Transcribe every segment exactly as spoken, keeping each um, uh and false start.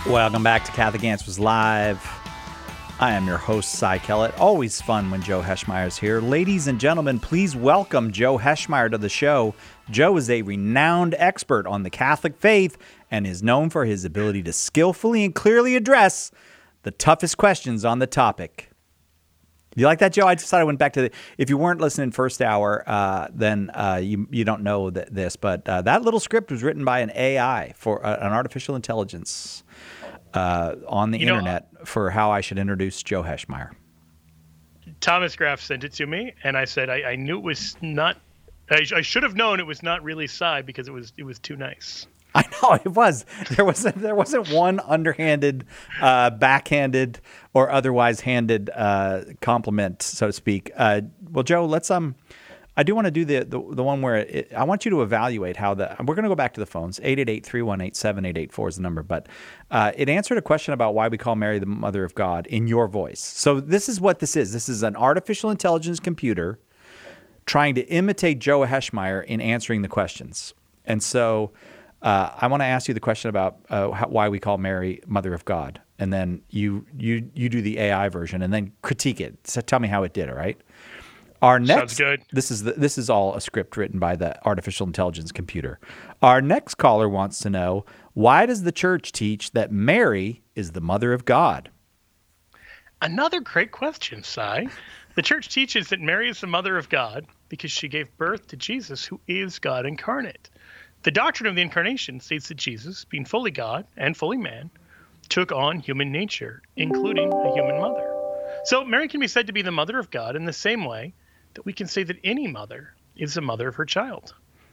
Welcome back to Catholic Answers Live. I am your host, Cy Kellett. Always fun when Joe Heschmeyer is here. Ladies and gentlemen, please welcome Joe Heschmeyer to the show. Joe is a renowned expert on the Catholic faith and is known for his ability to skillfully and clearly address the toughest questions on the topic. You like that, Joe? I decided I went back to the, if you weren't listening first hour, uh, then uh, you you don't know that this, but uh, that little script was written by an A I for uh, an artificial intelligence uh, on the you internet know, for how I should introduce Joe Heschmeyer. Thomas Graff sent it to me, and I said I, I knew it was not. I, I should have known it was not really Cy because it was it was too nice. I know it was. There wasn't. There wasn't one underhanded, uh, backhanded, or otherwise handed uh, compliment, so to speak. Uh, well, Joe, let's um. I do want to do the the, the one where it, I want you to evaluate how the. We're going to go back to the phones. eight eight eight, three one eight, seven eight eight four is the number, but uh, it answered a question about why we call Mary the Mother of God in your voice. So this is what this is. This is an artificial intelligence computer trying to imitate Joe Heschmeyer in answering the questions, and so. Uh, I want to ask you the question about uh, how, why we call Mary Mother of God, and then you you you do the A I version, and then critique it. So tell me how it did. All right. Our next. Sounds good. This is the, this is all a script written by the artificial intelligence computer. Our next caller wants to know, why does the church teach that Mary is the Mother of God? Another great question, Cy. The church teaches that Mary is the Mother of God because she gave birth to Jesus, who is God incarnate. The doctrine of the Incarnation states that Jesus, being fully God and fully man, took on human nature, including a human mother. So Mary can be said to be the mother of God in the same way that we can say that any mother is the mother of her child.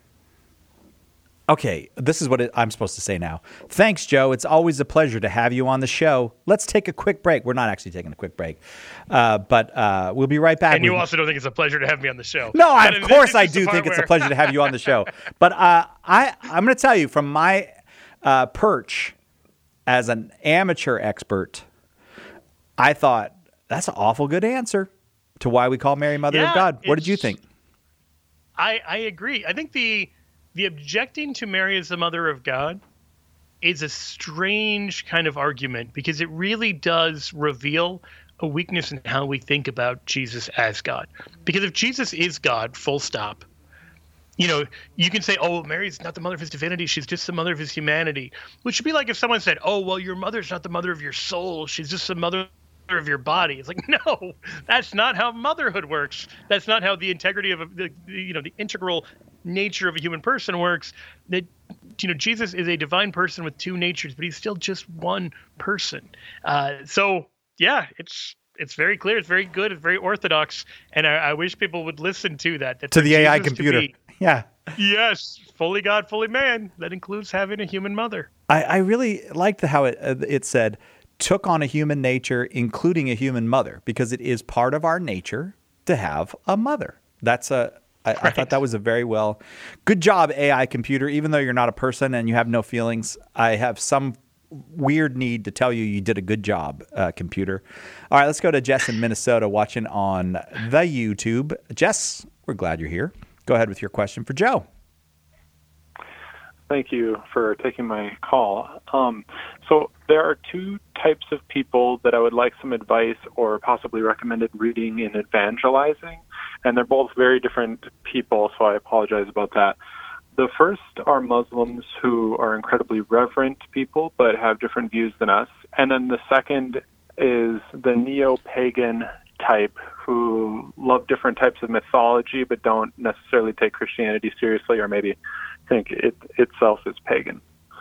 Okay, this is what it, I'm supposed to say now. Thanks, Joe. It's always a pleasure to have you on the show. Let's take a quick break. We're not actually taking a quick break, uh, but uh, we'll be right back. And you with... also don't think it's a pleasure to have me on the show. No, I, of course I do do think where... it's a pleasure to have you on the show. But uh, I, I'm going to tell you from my uh, perch as an amateur expert, I thought that's an awful good answer to why we call Mary Mother yeah, of God. What did you think? I, I agree. I think the... The objecting to Mary as the Mother of God is a strange kind of argument because it really does reveal a weakness in how we think about Jesus as God. Because if Jesus is God, full stop, you know, you can say, oh, Mary's not the mother of his divinity. She's just the mother of his humanity. Which would be like if someone said, oh, well, your mother's not the mother of your soul. She's just the mother of your body. It's like, no, that's not how motherhood works. That's not how the integrity of a, the, you know, the integral nature of a human person works. That, you know, Jesus is a divine person with two natures, but he's still just one person. Uh, so yeah, it's it's very clear, it's very good, it's very orthodox, and I, I wish people would listen to that. that to the A I Jesus computer, be, yeah. Yes, fully God, fully man. That includes having a human mother. I, I really liked the, how it uh, it said took on a human nature, including a human mother, because it is part of our nature to have a mother. That's a I, right. I thought that was a very well, good job, A I computer. Even though you're not a person and you have no feelings, I have some weird need to tell you you did a good job, uh, computer. All right, let's go to Jess in Minnesota watching on the YouTube. Jess, we're glad you're here. Go ahead with your question for Joe. Thank you for taking my call. Um, so there are two types of people that I would like some advice or possibly recommended reading in evangelizing, and they're both very different people, so I apologize about that. The first are Muslims who are incredibly reverent people but have different views than us, and then the second is the neo-pagan type who love different types of mythology but don't necessarily take Christianity seriously, or maybe think it itself is pagan.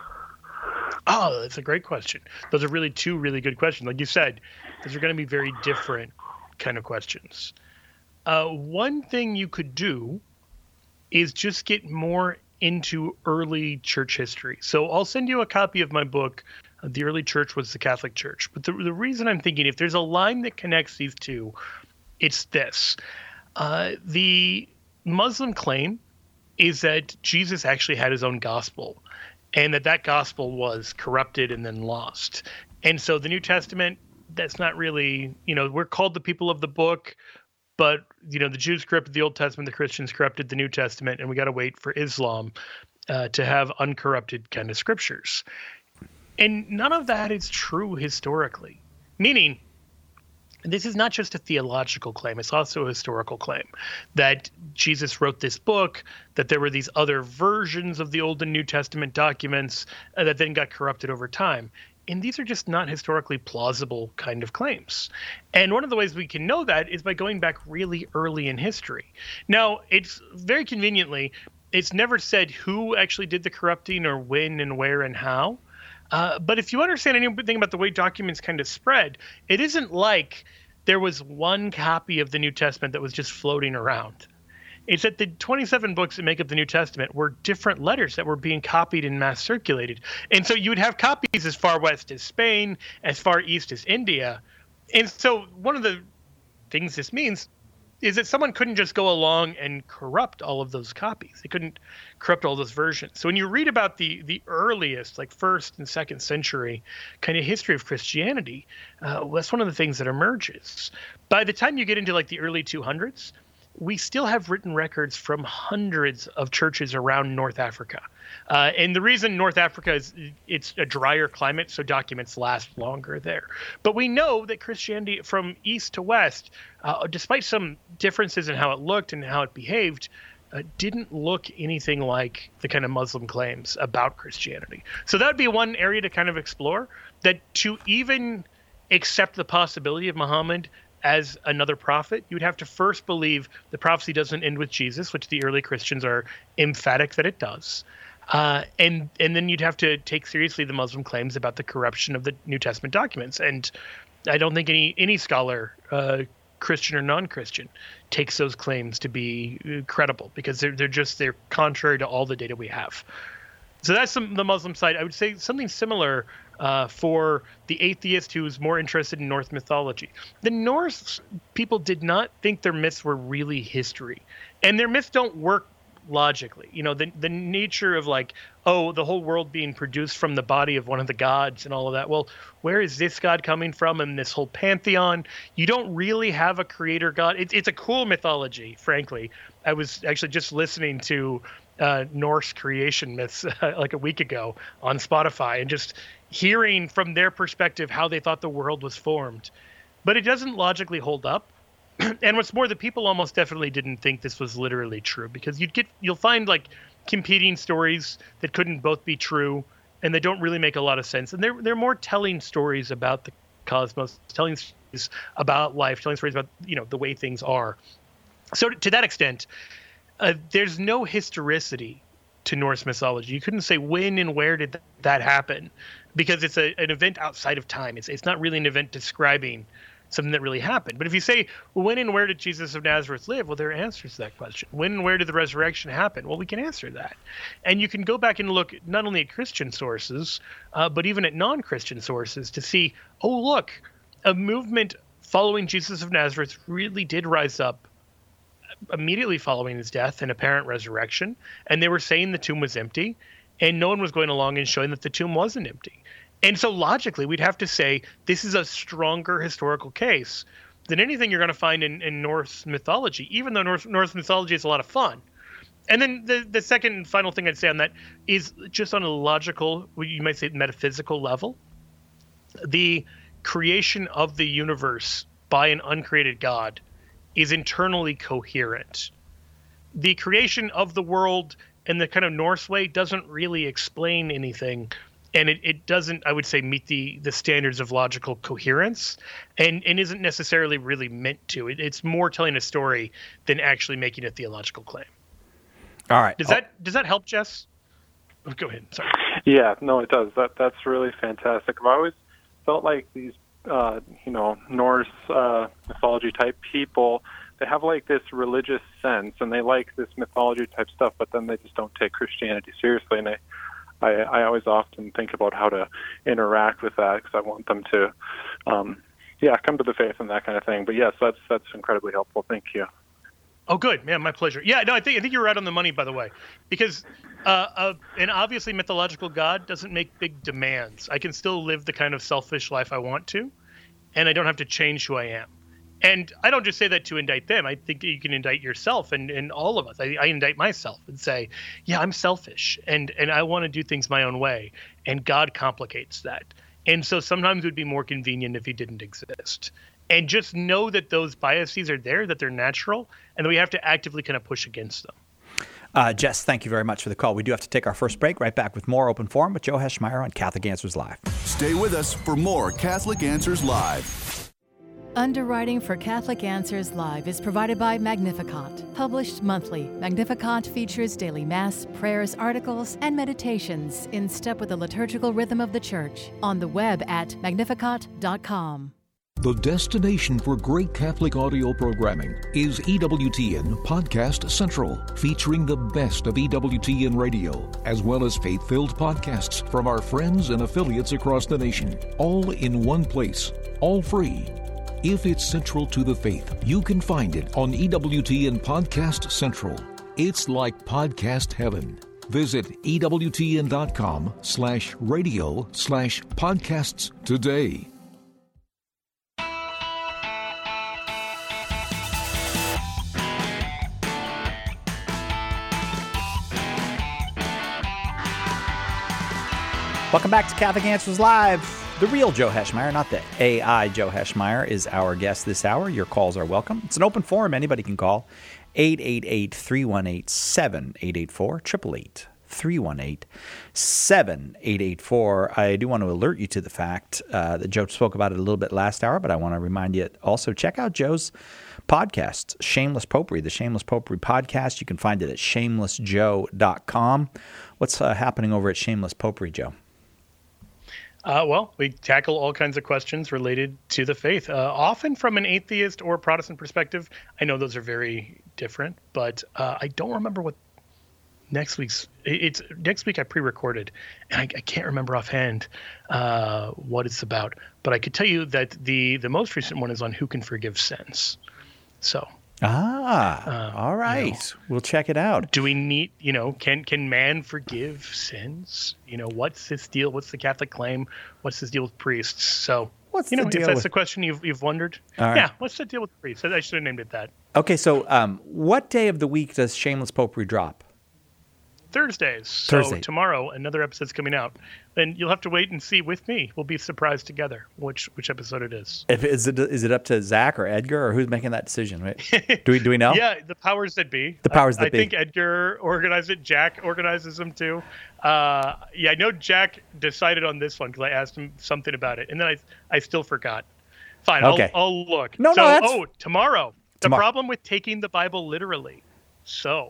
Oh, that's a great question. Those are really two really good questions. Like you said, those are going to be very different kind of questions. Uh, one thing you could do is just get more into early church history. So I'll send you a copy of my book, The Early Church Was the Catholic Church. But the, the reason I'm thinking, if there's a line that connects these two, it's this. Uh, the Muslim claim is that Jesus actually had his own gospel, and that that gospel was corrupted and then lost. And so the New Testament, that's not really, you know, we're called the people of the book, but, you know, the Jews corrupted the Old Testament, the Christians corrupted the New Testament, and we got to wait for Islam uh, to have uncorrupted kind of scriptures. And none of that is true historically. Meaning, this is not just a theological claim, it's also a historical claim that Jesus wrote this book, that there were these other versions of the Old and New Testament documents uh, that then got corrupted over time. And these are just not historically plausible kind of claims. And one of the ways we can know that is by going back really early in history. Now, it's very conveniently, it's never said who actually did the corrupting or when and where and how. Uh, but if you understand anything about the way documents kind of spread, it isn't like there was one copy of the New Testament that was just floating around. It's that the twenty-seven books that make up the New Testament were different letters that were being copied and mass circulated. And so you would have copies as far west as Spain, as far east as India. And so one of the things this means is that someone couldn't just go along and corrupt all of those copies. They couldn't corrupt all those versions. So when you read about the the earliest, like first and second century kind of history of Christianity, uh, that's one of the things that emerges. By the time you get into like the early two hundreds, we still have written records from hundreds of churches around North Africa. Uh, and the reason North Africa is it's a drier climate, so documents last longer there. But we know that Christianity from east to west, uh, despite some differences in how it looked and how it behaved, uh, didn't look anything like the kind of Muslim claims about Christianity. So that would be one area to kind of explore, that to even accept the possibility of Muhammad as another prophet, you'd have to first believe the prophecy doesn't end with Jesus, which the early Christians are emphatic that it does. Uh, and and then you'd have to take seriously the Muslim claims about the corruption of the New Testament documents. And I don't think any any scholar, uh, Christian or non-Christian, takes those claims to be credible, because they're they're just they're contrary to all the data we have. So that's some, the Muslim side. I would say something similar uh, for the atheist who's more interested in Norse mythology. The Norse people did not think their myths were really history, and their myths don't work logically. You know, the the nature of like, oh, the whole world being produced from the body of one of the gods and all of that. Well, where is this god coming from? And this whole pantheon, you don't really have a creator god. It's it's a cool mythology, frankly. I was actually just listening to uh, Norse creation myths uh, like a week ago on Spotify, and just hearing from their perspective how they thought the world was formed. But it doesn't logically hold up. And what's more, the people almost definitely didn't think this was literally true, because you'd get you'll find like competing stories that couldn't both be true, and they don't really make a lot of sense. And they're they're more telling stories about the cosmos, telling stories about life, telling stories about, you know, the way things are. So to that extent, uh, there's no historicity to Norse mythology. You couldn't say when and where did th- that happen, because it's a, an event outside of time. It's it's not really an event describing something that really happened. But if you say, well, when and where did Jesus of Nazareth live? Well, there are answers to that question. When and where did the resurrection happen? Well, we can answer that. And you can go back and look not only at Christian sources, uh, but even at non-Christian sources to see, oh, look, a movement following Jesus of Nazareth really did rise up immediately following his death and apparent resurrection. And they were saying the tomb was empty, and no one was going along and showing that the tomb wasn't empty. And so logically, we'd have to say this is a stronger historical case than anything you're going to find in, in Norse mythology, even though Norse, Norse mythology is a lot of fun. And then the, the second and final thing I'd say on that is just on a logical, you might say metaphysical level, the creation of the universe by an uncreated God is internally coherent. The creation of the world in the kind of Norse way doesn't really explain anything. And it, it doesn't, I would say, meet the the standards of logical coherence, and, and isn't necessarily really meant to. It, it's more telling a story than actually making a theological claim. All right. Does that does that help, Jess? Oh, go ahead. Sorry. Yeah, no, it does. That that's really fantastic. I've always felt like these, uh, you know, Norse uh, mythology type people, they have like this religious sense, and they like this mythology type stuff, but then they just don't take Christianity seriously, and they. I, I always often think about how to interact with that, because I want them to, um, yeah, come to the faith and that kind of thing. But yes, that's that's incredibly helpful. Thank you. Oh, good, man, my pleasure. Yeah, no, I think I think you're right on the money, by the way, because uh, uh, an obviously mythological God doesn't make big demands. I can still live the kind of selfish life I want to, and I don't have to change who I am. And I don't just say that to indict them. I think you can indict yourself and, and all of us. I, I indict myself and say, yeah, I'm selfish, and, and I want to do things my own way. and God complicates that. And so sometimes it would be more convenient if he didn't exist. And just know that those biases are there, that they're natural, and that we have to actively kind of push against them. Uh, Jess, thank you very much for the call. We do have to take our first break. Right back with more Open Forum with Joe Heschmeyer on Catholic Answers Live. Stay with us for more Catholic Answers Live. Underwriting for Catholic Answers Live is provided by Magnificat. Published monthly, Magnificat features daily Mass, prayers, articles, and meditations in step with the liturgical rhythm of the Church. On the web at magnificat dot com. The destination for great Catholic audio programming is E W T N Podcast Central, featuring the best of E W T N radio, as well as faith-filled podcasts from our friends and affiliates across the nation, all in one place, all free. If it's central to the faith, you can find it on E W T N Podcast Central. It's like podcast heaven. Visit EWTN.com slash radio slash podcasts today. Welcome back to Catholic Answers Live. The real Joe Heschmeyer, not the A I Joe Heschmeyer, is our guest this hour. Your calls are welcome. It's an open forum. Anybody can call. eight eight eight, three one eight, seven eight eight four, eight eight eight, three one eight, seven eight eight four. I do want to alert you to the fact uh, that Joe spoke about it a little bit last hour, but I want to remind you also check out Joe's podcast, Shameless Popery, the Shameless Popery podcast. You can find it at shameless joe dot com. What's uh, happening over at Shameless Popery, Joe? Uh, well, we tackle all kinds of questions related to the faith, uh, often from an atheist or Protestant perspective. I know those are very different, but uh, I don't remember what next week's. It's next week I pre-recorded, and I, I can't remember offhand uh, what it's about. But I could tell you that the the most recent one is on who can forgive sins. So. Ah, uh, all right. You know, we'll check it out. Do we need, you know, can can man forgive sins? You know, what's his deal? What's the Catholic claim? What's his deal with priests? So, What's you know, the deal if that's with... the question you've you've wondered. All right. Yeah, what's the deal with priests? I should have named it that. Okay, so um, what day of the week does Shameless Popery drop? Thursdays. So Thursday. Tomorrow, another episode's coming out. And you'll have to wait and see with me. We'll be surprised together which which episode it is. If, is it is it up to Zach or Edgar, or who's making that decision? Right? Do we do we know? Yeah, the powers that be. The powers I, that I be. I think Edgar organized it. Jack organizes them too. Uh, yeah, I know Jack decided on this one because I asked him something about it, and then I I still forgot. Fine, Okay. I'll, I'll look. No, so, no, that's... Oh, tomorrow. The Tomorrow. problem with taking the Bible literally. So.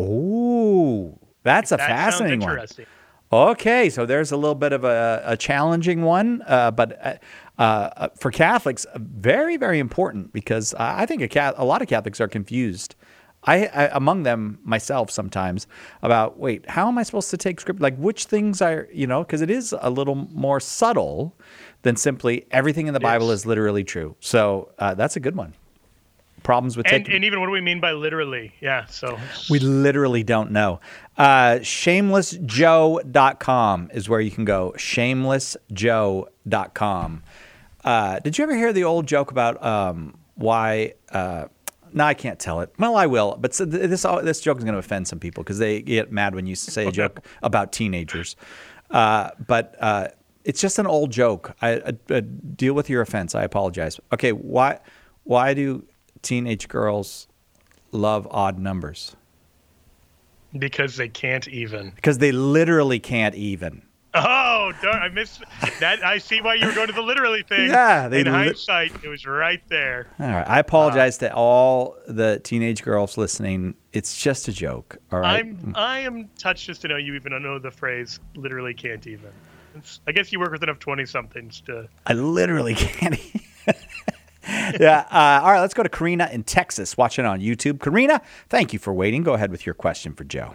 Oh, that's a that fascinating sounds one. interesting. Okay, so there's a little bit of a, a challenging one, uh, but uh, uh, for Catholics, very, very important, because I think a, Catholic, a lot of Catholics are confused. I, I among them myself sometimes about, wait, how am I supposed to take script? Like which things are, you know, because it is a little more subtle than simply everything in the Bible Yes. is literally true. So uh, that's a good one. Problems with And, taking... and even what do we mean by literally? Yeah, so. We literally don't know. Uh, shameless joe dot com is where you can go. shameless joe dot com. Uh, did you ever hear the old joke about um, why... Uh, no, I can't tell it. Well, I will. But so th- this this joke is going to offend some people because they get mad when you say a joke about teenagers. Uh, but uh, it's just an old joke. I, I, I deal with your offense. I apologize. Okay, why why do teenage girls love odd numbers? Because they can't even. Because they literally can't even. Oh, darn, I missed that. I see why you were going to the literally thing. Yeah, they In li- hindsight, it was right there. All right. I apologize to all the teenage girls listening. It's just a joke. All right. I'm I am touched just to know you even know the phrase "literally can't even." It's, I guess you work with enough twenty-somethings to. I literally can't even. Yeah. Uh, all right. Let's go to Karina in Texas, watching on YouTube. Karina, thank you for waiting. Go ahead with your question for Joe.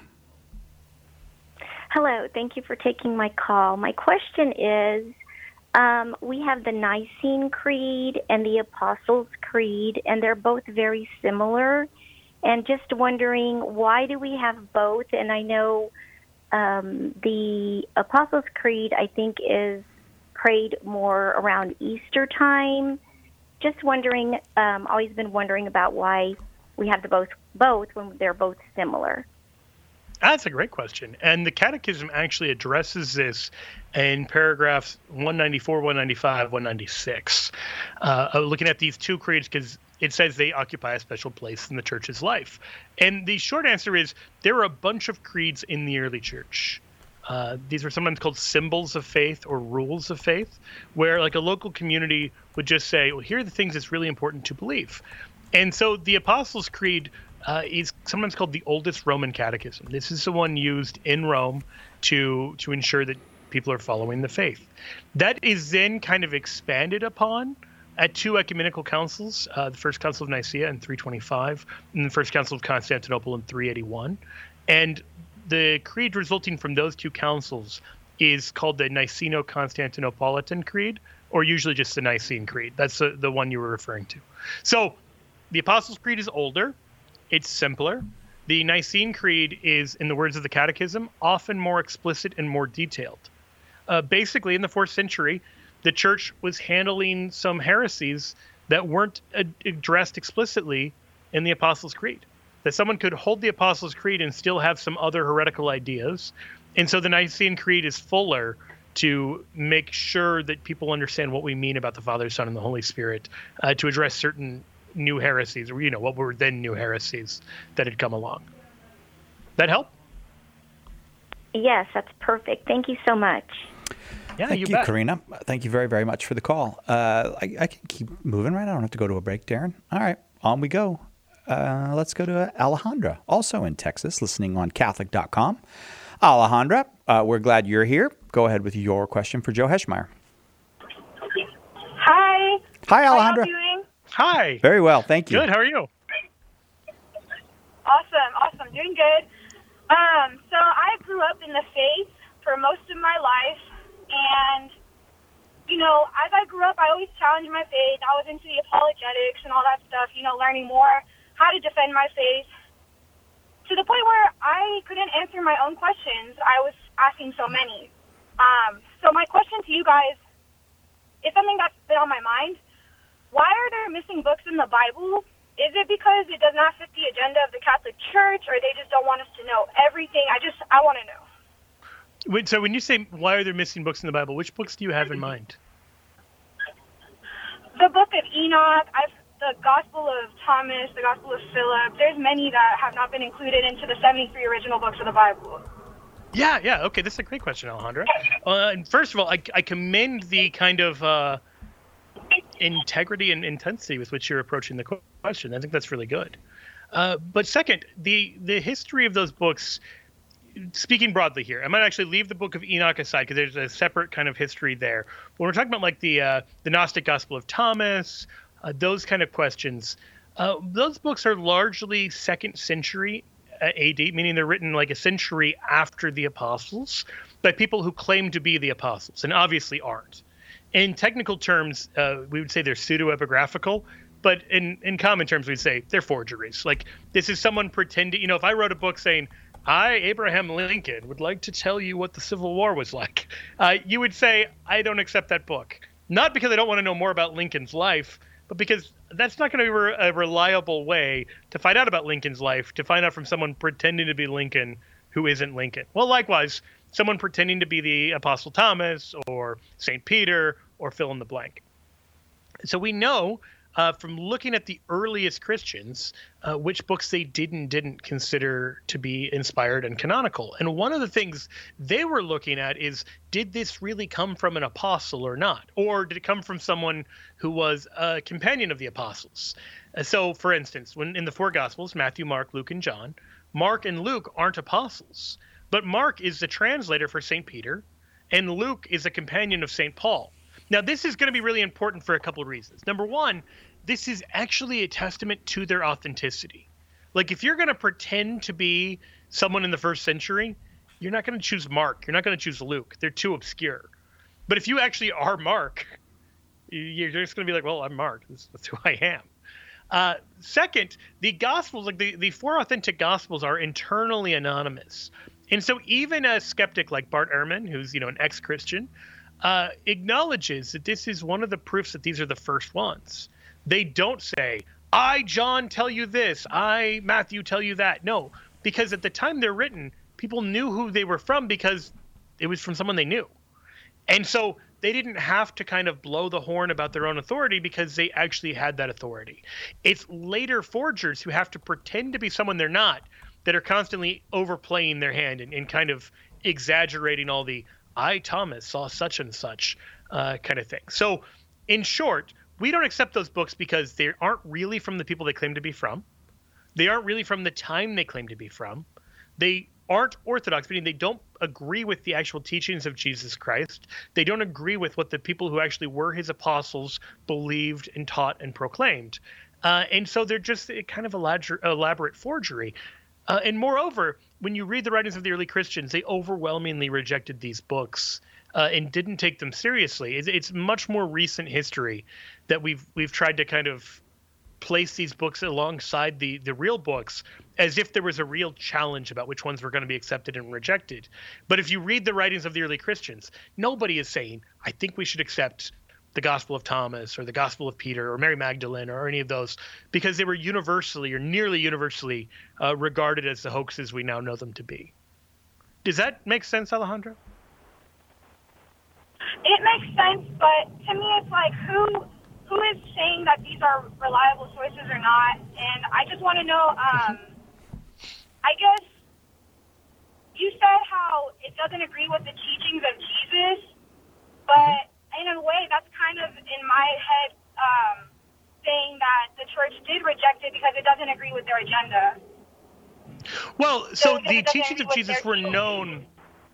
Hello. Thank you for taking my call. My question is, um, we have the Nicene Creed and the Apostles' Creed, and they're both very similar. And just wondering, why do we have both? And I know um, the Apostles' Creed, I think, is prayed more around Easter time. Just wondering, um, always been wondering about why we have the both both when they're both similar. That's a great question. And the Catechism actually addresses this in paragraphs one ninety-four, one ninety-five, one ninety-six, uh, looking at these two creeds because it says they occupy a special place in the church's life. And the short answer is there are a bunch of creeds in the early church. Uh, these were sometimes called symbols of faith or rules of faith, where like a local community would just say, well, here are the things that's really important to believe. And so the Apostles' Creed uh, is sometimes called the oldest Roman catechism. This is the one used in Rome to to ensure that people are following the faith. That is then kind of expanded upon at two ecumenical councils, uh, the First Council of Nicaea in three twenty-five and the First Council of Constantinople in three eighty-one. And the creed resulting from those two councils is called the Niceno-Constantinopolitan Creed, or usually just the Nicene Creed. That's the, the one you were referring to. So the Apostles' Creed is older. It's simpler. The Nicene Creed is, in the words of the Catechism, often more explicit and more detailed. Uh, basically, in the fourth century, the church was handling some heresies that weren't ad- addressed explicitly in the Apostles' Creed. That someone could hold the Apostles' Creed and still have some other heretical ideas. And so the Nicene Creed is fuller to make sure that people understand what we mean about the Father, Son, and the Holy Spirit, uh, to address certain new heresies, or, you know, what were then new heresies that had come along. That help? Yes, that's perfect. Thank you so much. Yeah, Thank you, you, bet. Karina. Thank you very, very much for the call. Uh, I, I can keep moving, right? I don't have to go to a break, Darren. All right, on we go. Uh, let's go to Alejandra, also in Texas, listening on Catholic dot com. Alejandra, uh, we're glad you're here. Go ahead with your question for Joe Heschmeyer. Hi. Hi, Alejandra. How are you doing? Hi. Very well, thank you. Good, how are you? Awesome, awesome. Doing good. Um, so I grew up in the faith for most of my life, and, you know, as I grew up, I always challenged my faith. I was into the apologetics and all that stuff, you know, learning more how to defend my faith, to the point where I couldn't answer my own questions. I was asking so many. Um, so my question to you guys is something that's been on my mind. Why are there missing books in the Bible? Is it because it does not fit the agenda of the Catholic Church, or they just don't want us to know everything? I just, I want to know. Wait, so when you say why are there missing books in the Bible, which books do you have in mind? The book of Enoch, I've, the Gospel of Thomas, the Gospel of Philip. There's many that have not been included into the seventy-three original books of the Bible. Yeah, yeah. Okay, that's a great question, Alejandra. Uh, and first of all, I, I commend the kind of uh, integrity and intensity with which you're approaching the question. I think that's really good. Uh, but second, the the history of those books, speaking broadly here, I might actually leave the book of Enoch aside because there's a separate kind of history there. When we're talking about like the uh, the Gnostic Gospel of Thomas, uh, those kind of questions, uh, those books are largely second century A D, meaning they're written like a century after the apostles by people who claim to be the apostles and obviously aren't. In technical terms, uh, we would say they're pseudo-epigraphical, but in, in common terms, we'd say they're forgeries. Like, this is someone pretending, you know, if I wrote a book saying, I, Abraham Lincoln, would like to tell you what the Civil War was like, uh, you would say, I don't accept that book. Not because I don't want to know more about Lincoln's life, but because that's not going to be a reliable way to find out about Lincoln's life, to find out from someone pretending to be Lincoln who isn't Lincoln. Well, likewise, someone pretending to be the Apostle Thomas or Saint Peter or fill in the blank. So we know uh, from looking at the earliest Christians uh, which books they did and didn't consider to be inspired and canonical. And one of the things they were looking at is, did this really come from an apostle or not? Or did it come from someone who was a companion of the apostles? Uh, so, for instance, when in the four Gospels, Matthew, Mark, Luke, and John, Mark and Luke aren't apostles. But Mark is the translator for Saint Peter, and Luke is a companion of Saint Paul. Now, this is going to be really important for a couple of reasons. Number one, this is actually a testament to their authenticity. Like, if you're going to pretend to be someone in the first century, you're not going to choose Mark. You're not going to choose Luke. They're too obscure. But if you actually are Mark, you're just going to be like, well, I'm Mark. That's, that's who I am. Uh, second, the Gospels, like the, the four authentic Gospels, are internally anonymous. And so even a skeptic like Bart Ehrman, who's, you know, an ex-Christian, uh, acknowledges that this is one of the proofs that these are the first ones. They don't say, I, John, tell you this. I, Matthew, tell you that. No, because at the time they're written, people knew who they were from because it was from someone they knew. And so they didn't have to kind of blow the horn about their own authority because they actually had that authority. It's later forgers who have to pretend to be someone they're not that are constantly overplaying their hand and, and kind of exaggerating all the I, Thomas, saw such and such uh, kind of thing. So in short, we don't accept those books because they aren't really from the people they claim to be from. They aren't really from the time they claim to be from. They aren't orthodox, meaning they don't agree with the actual teachings of Jesus Christ. They don't agree with what the people who actually were his apostles believed and taught and proclaimed. Uh, and so they're just a kind of elabor- elaborate forgery. Uh, and moreover, when you read the writings of the early Christians, they overwhelmingly rejected these books uh, and didn't take them seriously. It's, it's much more recent history that we've we've tried to kind of place these books alongside the the real books as if there was a real challenge about which ones were going to be accepted and rejected. But if you read the writings of the early Christians, nobody is saying, I think we should accept the Gospel of Thomas or the Gospel of Peter or Mary Magdalene or any of those, because they were universally or nearly universally uh, regarded as the hoaxes we now know them to be. Does that make sense, Alejandra? It makes sense, but to me it's like, who who is saying that these are reliable sources or not? And I just want to know, um, I guess you said how it doesn't agree with the teachings of Jesus, but in a way that's kind of in my head um, saying that the church did reject it because it doesn't agree with their agenda. Well, so, So the it doesn't teachings agree of with Jesus their were teachings. known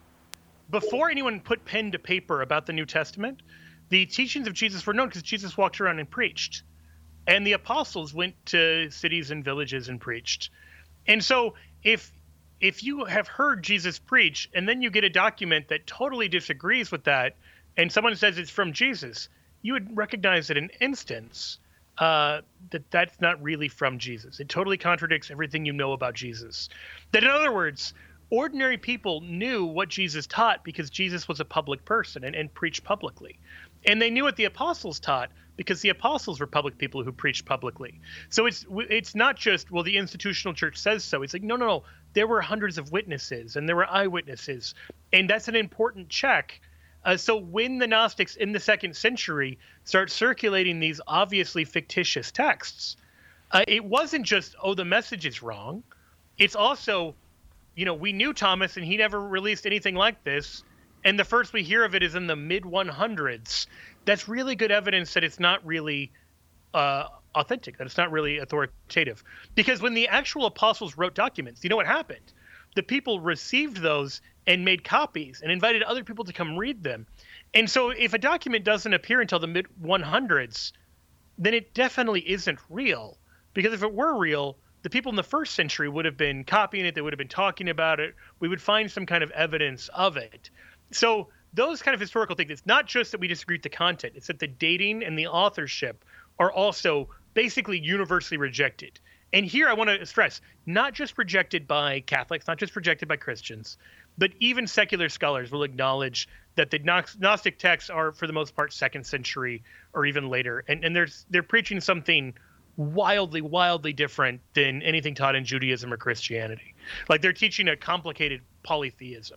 before anyone put pen to paper about the New Testament. The teachings of Jesus were known because Jesus walked around and preached. And the apostles went to cities and villages and preached. And so if if you have heard Jesus preach and then you get a document that totally disagrees with that and someone says it's from Jesus, you would recognize at an instance uh, that that's not really from Jesus. It totally contradicts everything you know about Jesus. That, in other words, ordinary people knew what Jesus taught because Jesus was a public person and, and preached publicly. And they knew what the apostles taught because the apostles were public people who preached publicly. So it's it's not just, well, the institutional church says so. It's like, no, no, no. There were hundreds of witnesses and there were eyewitnesses. And that's an important check. Uh, so when the Gnostics in the second century start circulating these obviously fictitious texts, uh, it wasn't just, oh, the message is wrong. It's also, you know, we knew Thomas and he never released anything like this. And the first we hear of it is in the mid hundreds. That's really good evidence that it's not really uh, authentic, that it's not really authoritative. Because when the actual apostles wrote documents, you know what happened? The people received those and made copies and invited other people to come read them. And so if a document doesn't appear until the mid hundreds, then it definitely isn't real. Because if it were real, the people in the first century would have been copying it. They would have been talking about it. We would find some kind of evidence of it. So those kind of historical things, it's not just that we disagree with the content. It's that the dating and the authorship are also basically universally rejected. And here I want to stress, not just rejected by Catholics, not just rejected by Christians, but even secular scholars will acknowledge that the Gnostic texts are, for the most part, second century or even later. And, and there's, they're preaching something wildly, wildly different than anything taught in Judaism or Christianity. Like they're teaching a complicated polytheism.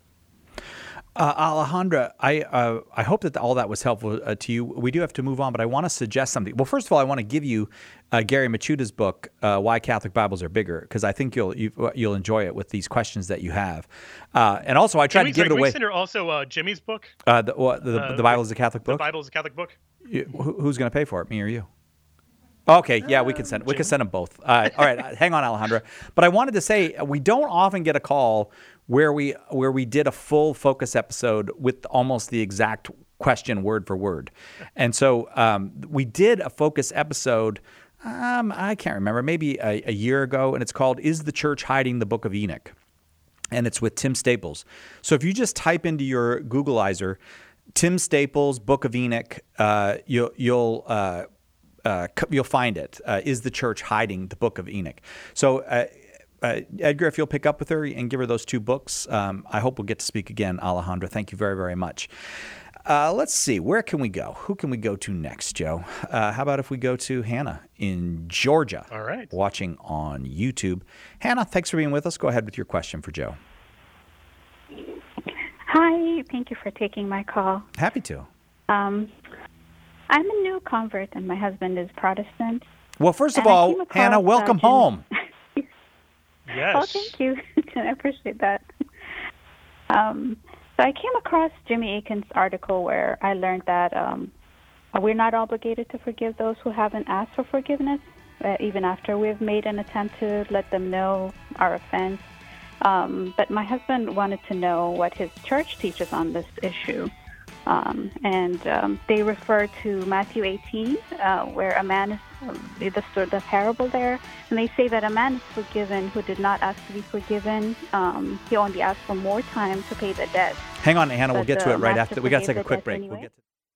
Uh, Alejandra, I uh, I hope that all that was helpful uh, to you. We do have to move on, but I want to suggest something. Well, first of all, I want to give you uh, Gary Michuda's book, uh, "Why Catholic Bibles Are Bigger," because I think you'll you, you'll enjoy it with these questions that you have. Uh, and also, I tried we, to give sorry, it away. Can we send her also uh, Jimmy's book? Uh, the, what, the, Uh, the Bible is a Catholic book. The Bible is a Catholic book. You, who, who's going to pay for it? Me or you? Okay, yeah, we can send we can send them both. Uh, all right, hang on, Alejandra. But I wanted to say we don't often get a call where we where we did a full focus episode with almost the exact question word for word, and so um, we did a focus episode. Um, I can't remember, maybe a, a year ago, and it's called "Is the Church Hiding the Book of Enoch?" And it's with Tim Staples. So if you just type into your Googleizer, Tim Staples Book of Enoch, uh, you'll you'll uh, Uh, you'll find it. Uh, is the church hiding the Book of Enoch? So, uh, uh, Edgar, if you'll pick up with her and give her those two books, um, I hope we'll get to speak again, Alejandra. Thank you very, very much. Uh, let's see. Where can we go? Who can we go to next, Joe? Uh, how about if we go to Hannah in Georgia? All right. Watching on YouTube. Hannah, thanks for being with us. Go ahead with your question for Joe. Hi, thank you for taking my call. Happy to. Um, I'm a new convert, and my husband is Protestant. Well, first of And I all, came across, Hannah, welcome uh, Jim- home. Yes. Oh, thank you. I appreciate that. Um, so I came across Jimmy Akin's article where I learned that um, we're not obligated to forgive those who haven't asked for forgiveness, uh, even after we've made an attempt to let them know our offense. Um, but my husband wanted to know what his church teaches on this issue. Um, and um, they refer to Matthew eighteen, uh, where a man is, um, the, the parable there, and they say that a man is forgiven who did not ask to be forgiven. Um, he only asked for more time to pay the debt. Hang on, Hannah. We'll But get to the it right master after. We got to take a forgave quick the break. debt We'll anyway.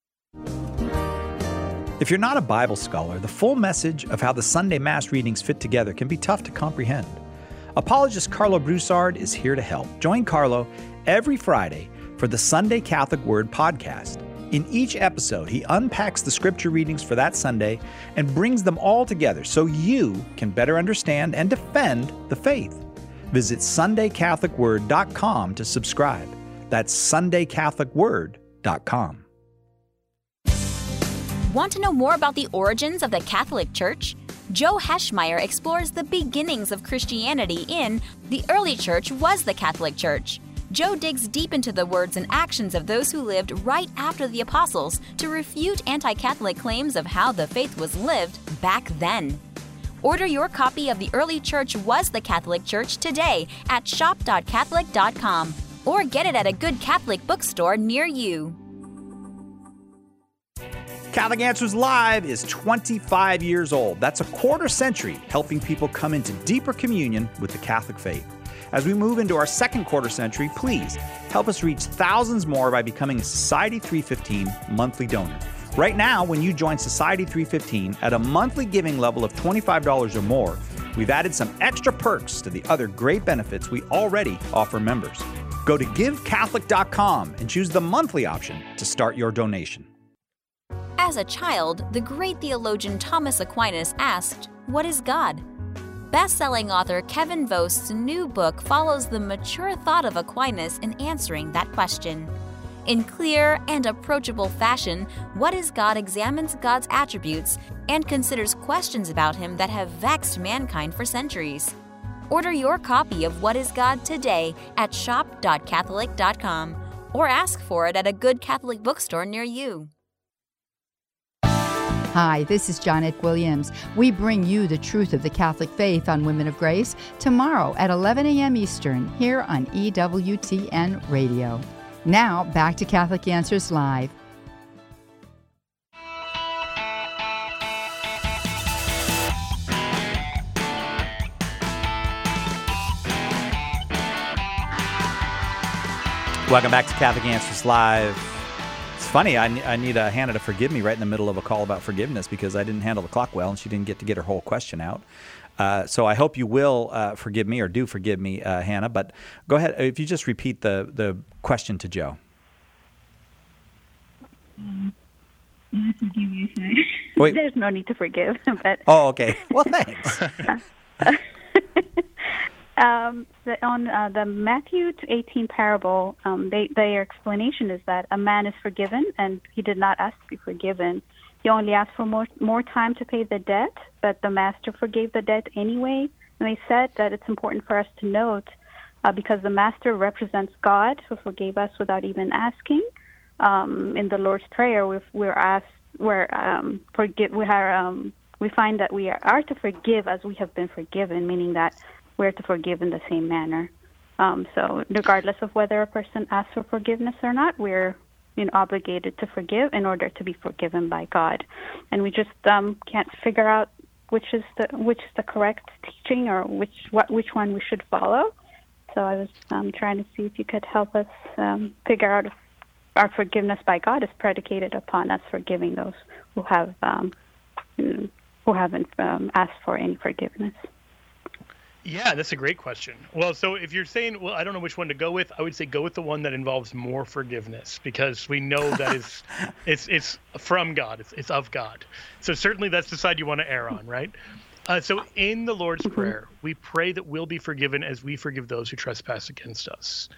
get to... If you're not a Bible scholar, the full message of how the Sunday Mass readings fit together can be tough to comprehend. Apologist Carlo Broussard is here to help. Join Carlo every Friday for the Sunday Catholic Word podcast. In each episode, he unpacks the scripture readings for that Sunday and brings them all together so you can better understand and defend the faith. Visit sunday catholic word dot com to subscribe. That's sunday catholic word dot com. Want to know more about the origins of the Catholic Church? Joe Heschmeyer explores the beginnings of Christianity in The Early Church Was the Catholic Church. Joe digs deep into the words and actions of those who lived right after the apostles to refute anti-Catholic claims of how the faith was lived back then. Order your copy of The Early Church Was the Catholic Church today at shop dot catholic dot com or get it at a good Catholic bookstore near you. Catholic Answers Live is twenty-five years old. That's a quarter century helping people come into deeper communion with the Catholic faith. As we move into our second quarter century, please help us reach thousands more by becoming a Society three fifteen monthly donor. Right now, when you join Society three fifteen at a monthly giving level of twenty-five dollars or more, we've added some extra perks to the other great benefits we already offer members. Go to give catholic dot com and choose the monthly option to start your donation. As a child, the great theologian Thomas Aquinas asked, "What is God?" Best-selling author Kevin Vost's new book follows the mature thought of Aquinas in answering that question. In clear and approachable fashion, What is God examines God's attributes and considers questions about him that have vexed mankind for centuries. Order your copy of What is God today at shop dot catholic dot com or ask for it at a good Catholic bookstore near you. Hi, this is Janet Williams. We bring you the truth of the Catholic faith on Women of Grace tomorrow at eleven a.m. Eastern here on E W T N Radio. Now, back to Catholic Answers Live. Welcome back to Catholic Answers Live. It's funny, I, I need uh, Hannah to forgive me right in the middle of a call about forgiveness because I didn't handle the clock well and she didn't get to get her whole question out. Uh, so I hope you will uh, forgive me or do forgive me, uh, Hannah. But go ahead, if you just repeat the, the question to Joe. Um, I forgive you, sir. Wait. There's no need to forgive. But Oh, okay. Well, thanks. Um, the, on uh, the Matthew eighteen parable, um, they, their explanation is that a man is forgiven, and he did not ask to be forgiven. He only asked for more more time to pay the debt, but the master forgave the debt anyway. And they said that it's important for us to note, uh, because the master represents God, who forgave us without even asking. Um, in the Lord's Prayer, we've, we're asked, we're um, forgive, we are, um, we find that we are, are to forgive as we have been forgiven, meaning that we're to forgive in the same manner. Um, so regardless of whether a person asks for forgiveness or not, we're you know, obligated to forgive in order to be forgiven by God. And we just um, can't figure out which is the which is the correct teaching or which what which one we should follow. So I was um, trying to see if you could help us um, figure out if our forgiveness by God is predicated upon us forgiving those who have um, who haven't um, asked for any forgiveness. Yeah, that's a great question. Well, so if you're saying, well, I don't know which one to go with, I would say go with the one that involves more forgiveness because we know that is it's it's from God, it's it's of God. So certainly that's the side you want to err on, right? Uh, so in the Lord's Prayer, we pray that we'll be forgiven as we forgive those who trespass against us.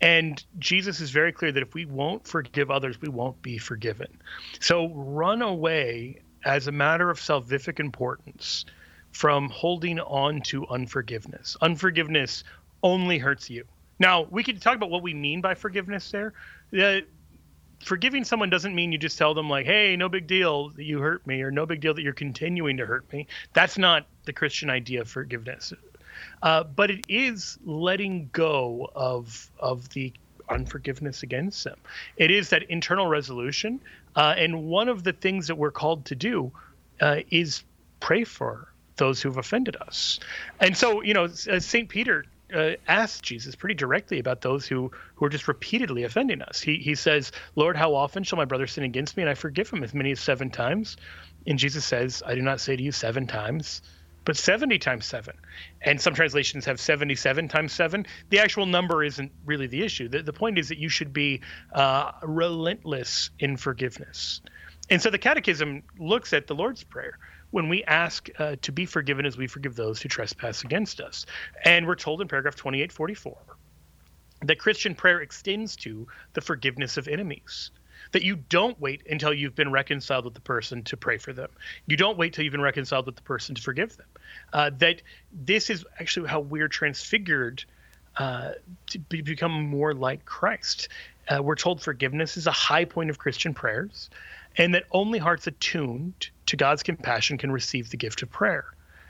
And Jesus is very clear that if we won't forgive others, we won't be forgiven. So run away as a matter of salvific importance from holding on to unforgiveness. Unforgiveness only hurts you. Now, we could talk about what we mean by forgiveness there. Uh, forgiving someone doesn't mean you just tell them like, hey, no big deal that you hurt me, or no big deal that you're continuing to hurt me. That's not the Christian idea of forgiveness. Uh, but it is letting go of of the unforgiveness against them. It is that internal resolution. Uh, and one of the things that we're called to do uh, is pray for those who've offended us. And so, you know, Saint Peter uh, asked Jesus pretty directly about those who, who are just repeatedly offending us. He, he says, Lord, how often shall my brother sin against me and I forgive him? As many as seven times. And Jesus says, I do not say to you seven times, but seventy times seven. And some translations have seventy-seven times seven. The actual number isn't really the issue. The, the point is that you should be uh, relentless in forgiveness. And so the Catechism looks at the Lord's Prayer when we ask uh, to be forgiven as we forgive those who trespass against us. And we're told in paragraph twenty-eight forty-four that Christian prayer extends to the forgiveness of enemies. That you don't wait until you've been reconciled with the person to pray for them. You don't wait till you've been reconciled with the person to forgive them. Uh, that this is actually how we're transfigured uh, to be, become more like Christ. Uh, we're told forgiveness is a high point of Christian prayers, and that only hearts attuned to God's compassion can receive the gift of prayer.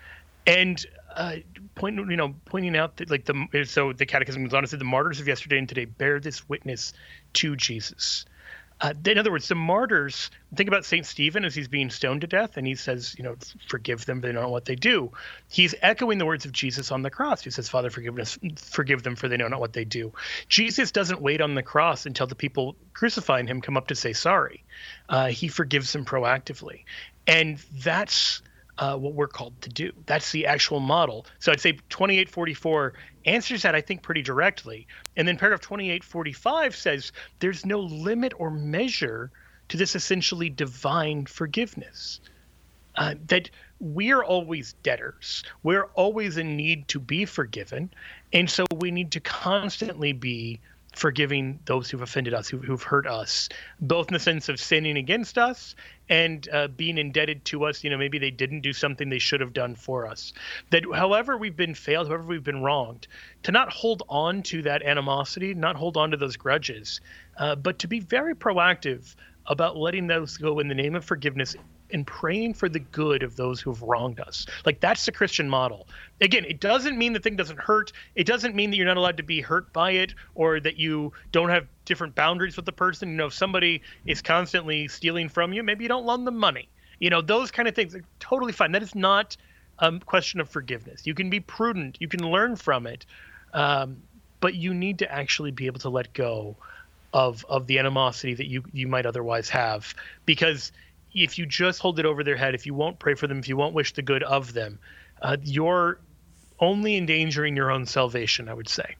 And uh, point, you know, pointing out that, like the so the Catechism goes on to say, the martyrs of yesterday and today bear this witness to Jesus. Uh, in other words, the martyrs, think about Saint Stephen as he's being stoned to death, and he says, you know, forgive them, they don't know what they do. He's echoing the words of Jesus on the cross. He says, Father, forgive us, forgive them, for they know not what they do. Jesus doesn't wait on the cross until the people crucifying him come up to say sorry. Uh, he forgives them proactively. And that's uh, what we're called to do. That's the actual model. So I'd say twenty-eight forty-four answers that, I think, pretty directly. And then paragraph twenty-eight forty-five says there's no limit or measure to this essentially divine forgiveness. Uh, that we're always debtors. We're always in need to be forgiven. And so we need to constantly be forgiving those who've offended us, who, who've hurt us, both in the sense of sinning against us and uh, being indebted to us. You know, maybe they didn't do something they should have done for us. That however we've been failed, however we've been wronged, to not hold on to that animosity, not hold on to those grudges, uh, but to be very proactive about letting those go in the name of forgiveness and praying for the good of those who have wronged us. Like, that's the Christian model. Again, it doesn't mean the thing doesn't hurt. It doesn't mean that you're not allowed to be hurt by it, or that you don't have different boundaries with the person. You know, if somebody is constantly stealing from you, maybe you don't loan them money. You know, those kind of things are totally fine. That is not a question of forgiveness. You can be prudent. You can learn from it. Um, but you need to actually be able to let go of of the animosity that you, you might otherwise have. Because if you just hold it over their head, if you won't pray for them, if you won't wish the good of them, uh, you're only endangering your own salvation, I would say.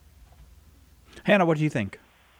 Hannah, what do you think?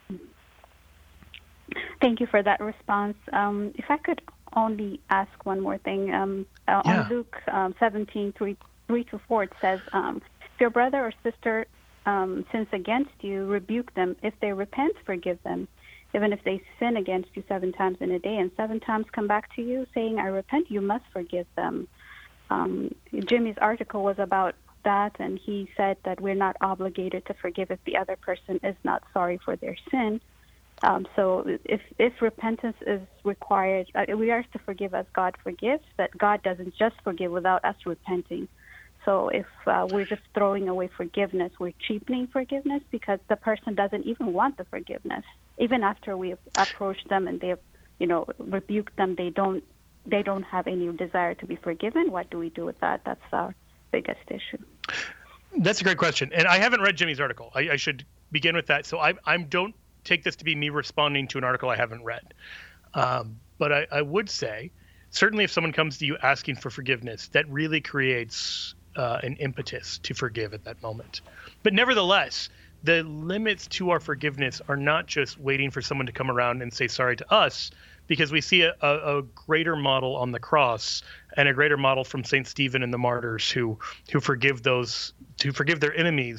Thank you for that response. Um, if I could only ask one more thing. Um, uh, Yeah. On Luke um, seventeen, three, three to four, it says, um, if your brother or sister um, sins against you, rebuke them. If they repent, forgive them. Even if they sin against you seven times in a day and seven times come back to you saying, I repent, you must forgive them. Um, Jimmy's article was about that, and he said that we're not obligated to forgive if the other person is not sorry for their sin. Um, so if, if repentance is required, uh, we are to forgive as God forgives, but God doesn't just forgive without us repenting. So if uh, we're just throwing away forgiveness, we're cheapening forgiveness because the person doesn't even want the forgiveness. Even after we approach them and they, you know, rebuke them, they don't, they don't have any desire to be forgiven. What do we do with that? That's our biggest issue. That's a great question, and I haven't read Jimmy's article. I, I should begin with that. So I, I don't take this to be me responding to an article I haven't read, um, but I, I would say certainly if someone comes to you asking for forgiveness, that really creates Uh, an impetus to forgive at that moment. But nevertheless, the limits to our forgiveness are not just waiting for someone to come around and say sorry to us, because we see a, a, a greater model on the cross and a greater model from Saint Stephen and the martyrs who who forgive those who forgive their enemies,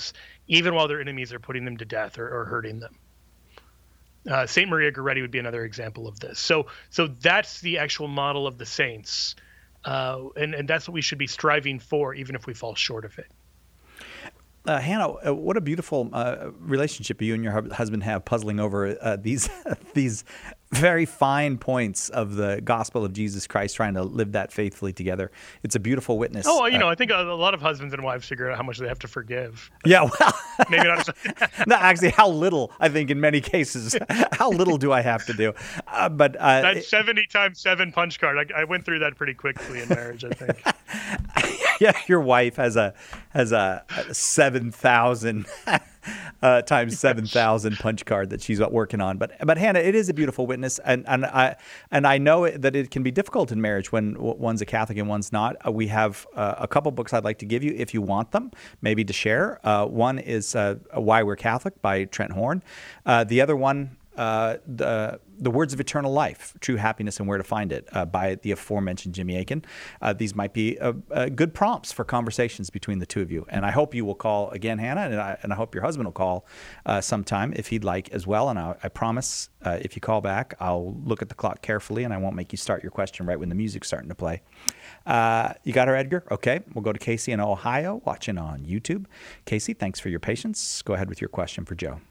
even while their enemies are putting them to death or, or hurting them. Uh, Saint Maria Goretti would be another example of this. So, so that's the actual model of the saints, uh, and and that's what we should be striving for, even if we fall short of it. Uh, Hannah, uh, what a beautiful uh, relationship you and your hu- husband have, puzzling over uh, these these very fine points of the gospel of Jesus Christ, trying to live that faithfully together. It's a beautiful witness. Oh, you uh, know, I think a, a lot of husbands and wives figure out how much they have to forgive. Yeah, well, maybe not. No, actually, how little, I think, in many cases, how little do I have to do? Uh, but uh, that it, seventy times seven punch card, I, I went through that pretty quickly in marriage, I think. Yeah, your wife has a has a seven thousand uh, times seven thousand punch card that she's working on. But but Hannah, it is a beautiful witness, and and I and I know that it can be difficult in marriage when one's a Catholic and one's not. Uh, we have uh, a couple books I'd like to give you if you want them, maybe to share. Uh, one is uh, Why We're Catholic by Trent Horn. Uh, the other one. Uh, the the Words of Eternal Life, True Happiness and Where to Find It, uh, by the aforementioned Jimmy Akin. Uh, these might be uh, uh, good prompts for conversations between the two of you. And I hope you will call again, Hannah, and I, and I hope your husband will call uh, sometime if he'd like as well. And I, I promise uh, if you call back, I'll look at the clock carefully and I won't make you start your question right when the music's starting to play. Uh, you got her, Edgar? Okay. We'll go to Casey in Ohio, watching on YouTube. Casey, thanks for your patience. Go ahead with your question for Joe.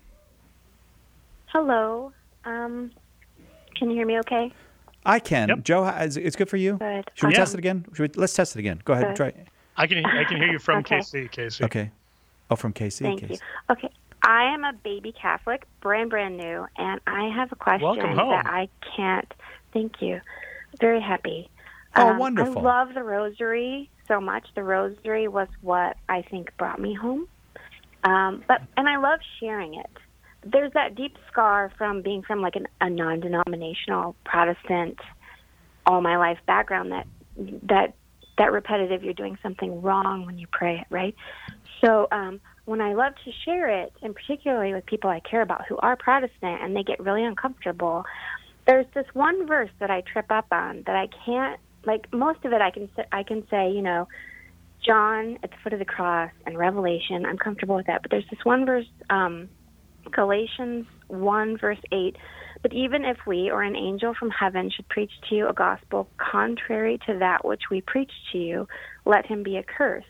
Hello. Um, can you hear me okay? I can. Yep. Joe, is it's good for you? Good. Should we Yeah. test it again? Should we, let's test it again. Go ahead and Good. try. I can I can hear you from Okay. K C, Casey. Okay. Oh, from Casey? Thank Casey. you. Okay. I am a baby Catholic, brand, brand new, and I have a question Welcome home. that I can't. Thank you. Very happy. Oh, Um, wonderful. I love the rosary so much. The rosary was what I think brought me home. Um, but and I love sharing it. There's that deep scar from being from like an, a non-denominational Protestant all my life background that that that repetitive you're doing something wrong when you pray it, right? So um, when I love to share it, and particularly with people I care about who are Protestant and they get really uncomfortable, there's this one verse that I trip up on that I can't, like most of it I can say, I can say, you know, John at the foot of the cross and Revelation, I'm comfortable with that. But there's this one verse, um, Galatians one, verse eight, but even if we or an angel from heaven should preach to you a gospel contrary to that which we preach to you, let him be accursed.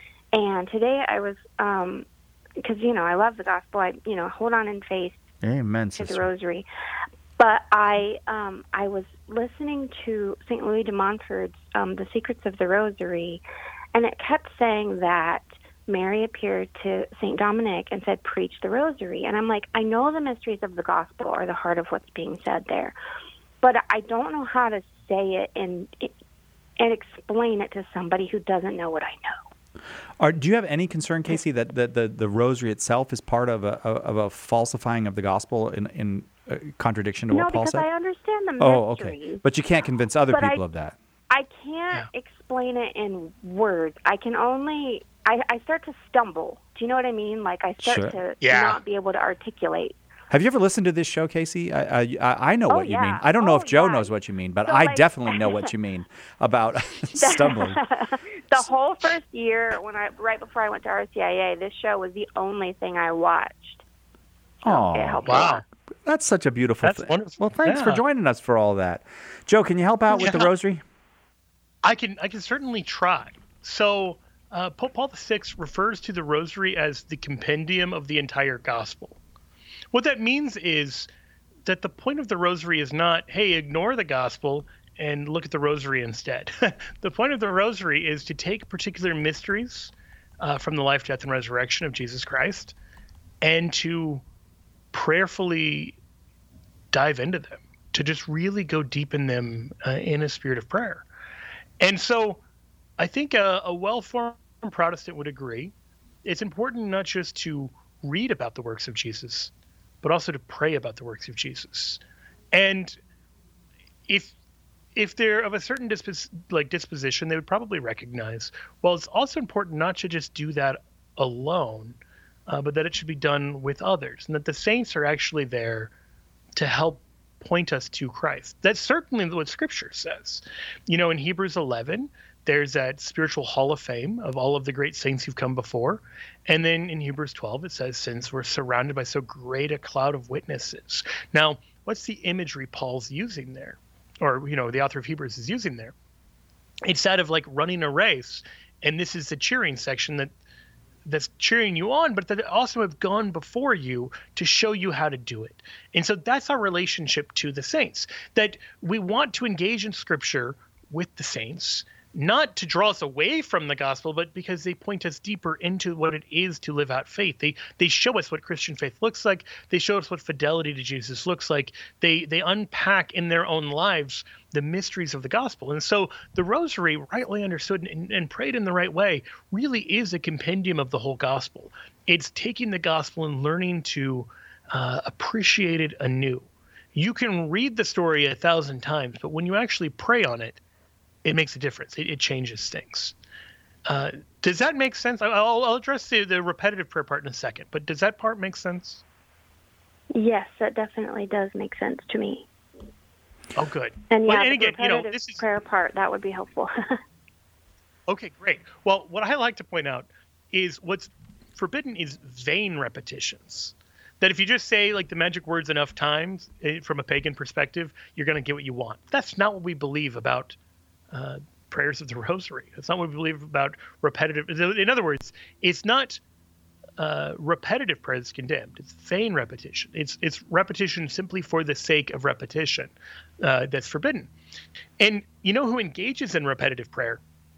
And today I was, um, because, you know, I love the gospel. I, you know, hold on in faith Amen, to the sister. rosary. But I um, I was listening to Saint Louis de Montfort's um, The Secrets of the Rosary, and it kept saying that Mary appeared to Saint Dominic and said, preach the rosary. And I'm like, I know the mysteries of the gospel are the heart of what's being said there, but I don't know how to say it and and explain it to somebody who doesn't know what I know. Are, do you have any concern, Casey, that, that the, the rosary itself is part of a, of a falsifying of the gospel in, in uh, contradiction to no, what Paul because said? I understand the mysteries. Oh, okay. But you can't convince other But people I- of that. I can't explain it in words. I can only, I, I start to stumble. Do you know what I mean? Like I start Sure. to Yeah. not be able to articulate. Have you ever listened to this show, Casey? I I, I know Oh, what you mean. yeah. I don't know Oh, if Joe yeah. knows what you mean, but So, I like- definitely know what you mean about stumbling. The whole first year, when I right before I went to R C I A, this show was the only thing I watched. Oh, it helped a Wow. lot. That's such a beautiful That's thing. wonderful. Well, thanks for Yeah. joining us for all that. Joe, can you help out with the Yeah. rosary? I can I can certainly try. So uh, Pope Paul the Sixth refers to the rosary as the compendium of the entire gospel. What that means is that the point of the rosary is not, hey, ignore the gospel and look at the rosary instead. The point of the rosary is to take particular mysteries uh, from the life, death, and resurrection of Jesus Christ and to prayerfully dive into them, to just really go deep in them uh, in a spirit of prayer. And so I think a, a well-formed Protestant would agree. It's important not just to read about the works of Jesus, but also to pray about the works of Jesus. And if if they're of a certain dispos- like disposition, they would probably recognize, well, it's also important not to just do that alone, uh, but that it should be done with others, and that the saints are actually there to help point us to Christ. That's certainly what Scripture says. You know, in Hebrews eleven, there's that spiritual hall of fame of all of the great saints who've come before. And then in Hebrews twelve, it says, since we're surrounded by so great a cloud of witnesses. Now, what's the imagery Paul's using there? Or, you know, the author of Hebrews is using there? It's that of like running a race. And this is the cheering section that that's cheering you on, but that also have gone before you to show you how to do it. And so that's our relationship to the saints, that we want to engage in Scripture with the saints, not to draw us away from the gospel, but because they point us deeper into what it is to live out faith. They they show us what Christian faith looks like. They show us what fidelity to Jesus looks like. They they unpack in their own lives the mysteries of the gospel. And so the rosary, rightly understood and, and prayed in the right way, really is a compendium of the whole gospel. It's taking the gospel and learning to uh, appreciate it anew. You can read the story a thousand times, but when you actually pray on it, it makes a difference. It, it changes things. Uh, does that make sense? I'll, I'll address the, the repetitive prayer part in a second, but does that part make sense? Yes, that definitely does make sense to me. Oh, good. And yeah, well, and the again, you know, repetitive this is prayer part, that would be helpful. okay, great. Well, what I like to point out is what's forbidden is vain repetitions. That if you just say like the magic words enough times eh, from a pagan perspective, you're going to get what you want. That's not what we believe about Uh, prayers of the rosary. That's not what we believe about repetitive. In other words, it's not uh, repetitive prayer that's condemned. It's vain repetition. It's it's repetition simply for the sake of repetition uh, that's forbidden. And you know who engages in repetitive prayer?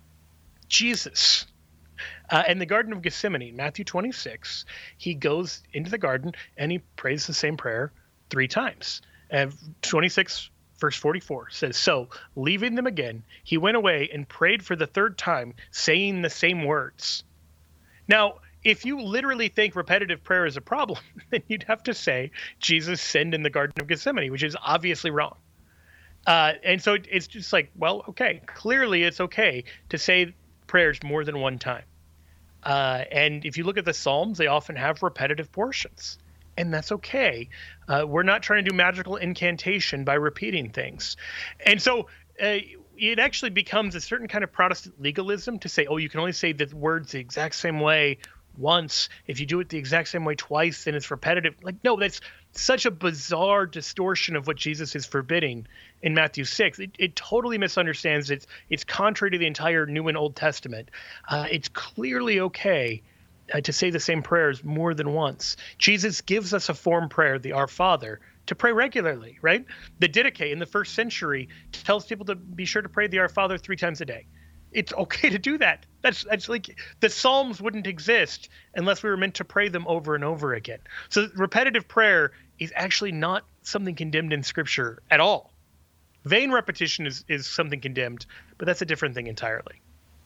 Jesus. Uh, in the Garden of Gethsemane, Matthew twenty-six, he goes into the garden and he prays the same prayer three times. And twenty-six Verse forty-four says, so, leaving them again, he went away and prayed for the third time, saying the same words. Now, if you literally think repetitive prayer is a problem, then you'd have to say Jesus sinned in the Garden of Gethsemane, which is obviously wrong. Uh, and so it, it's just like, well, okay, clearly it's okay to say prayers more than one time. Uh, and if you look at the Psalms, they often have repetitive portions. And that's okay. Uh, we're not trying to do magical incantation by repeating things. And so uh, it actually becomes a certain kind of Protestant legalism to say, oh, you can only say the words the exact same way once. If you do it the exact same way twice, then it's repetitive. Like, no, that's such a bizarre distortion of what Jesus is forbidding in Matthew six. It, it totally misunderstands. It's, it's contrary to the entire New and Old Testament. Uh, it's clearly okay Uh, to say the same prayers more than once. Jesus gives us a form prayer, the Our Father, to pray regularly, right? The Didache in the first century tells people to be sure to pray the Our Father three times a day. It's okay to do that. That's, that's like the Psalms wouldn't exist unless we were meant to pray them over and over again. So repetitive prayer is actually not something condemned in Scripture at all. Vain repetition is, is something condemned, but that's a different thing entirely.